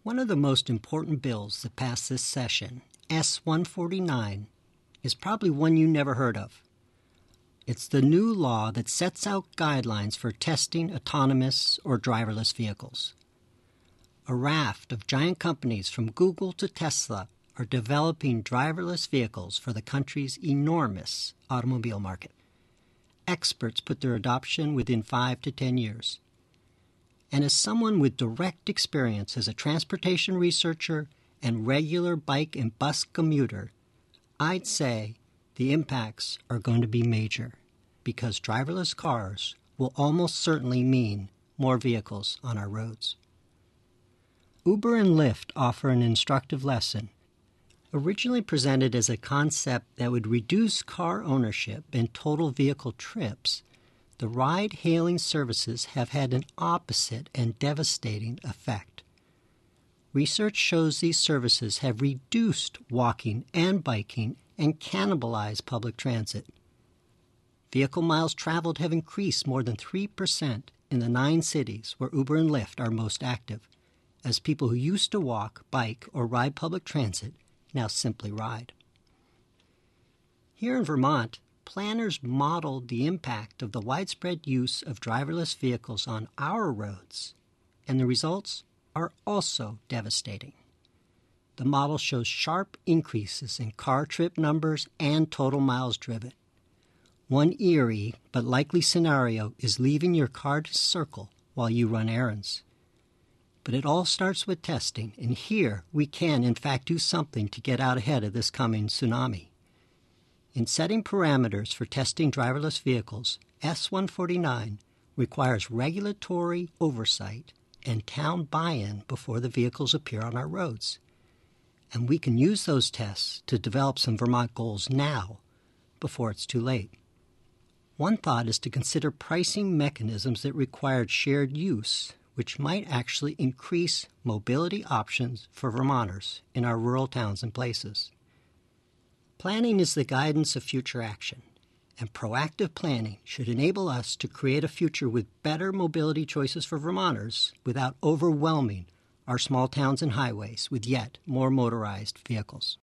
One of the most important bills that passed this session, S-149, is probably one you never heard of. It's the new law that sets out guidelines for testing autonomous or driverless vehicles. A raft of giant companies from Google to Tesla are developing driverless vehicles for the country's enormous automobile market. Experts put their adoption within 5 to 10 years. And as someone with direct experience as a transportation researcher and regular bike and bus commuter, I'd say the impacts are going to be major because driverless cars will almost certainly mean more vehicles on our roads. Uber and Lyft offer an instructive lesson. Originally presented as a concept that would reduce car ownership and total vehicle trips, the ride-hailing services have had an opposite and devastating effect. Research shows these services have reduced walking and biking and cannibalized public transit. Vehicle miles traveled have increased more than 3% in the 9 cities where Uber and Lyft are most active, as people who used to walk, bike, or ride public transit now simply ride. Here in Vermont, planners modeled the impact of the widespread use of driverless vehicles on our roads, and the results are also devastating. The model shows sharp increases in car trip numbers and total miles driven. One eerie but likely scenario is leaving your car to circle while you run errands. But it all starts with testing, and here we can in fact do something to get out ahead of this coming tsunami. In setting parameters for testing driverless vehicles, S-149 requires regulatory oversight and town buy-in before the vehicles appear on our roads. And we can use those tests to develop some Vermont goals now, before it's too late. One thought is to consider pricing mechanisms that required shared use, which might actually increase mobility options for Vermonters in our rural towns and places. Planning is the guidance of future action, and proactive planning should enable us to create a future with better mobility choices for Vermonters without overwhelming our small towns and highways with yet more motorized vehicles.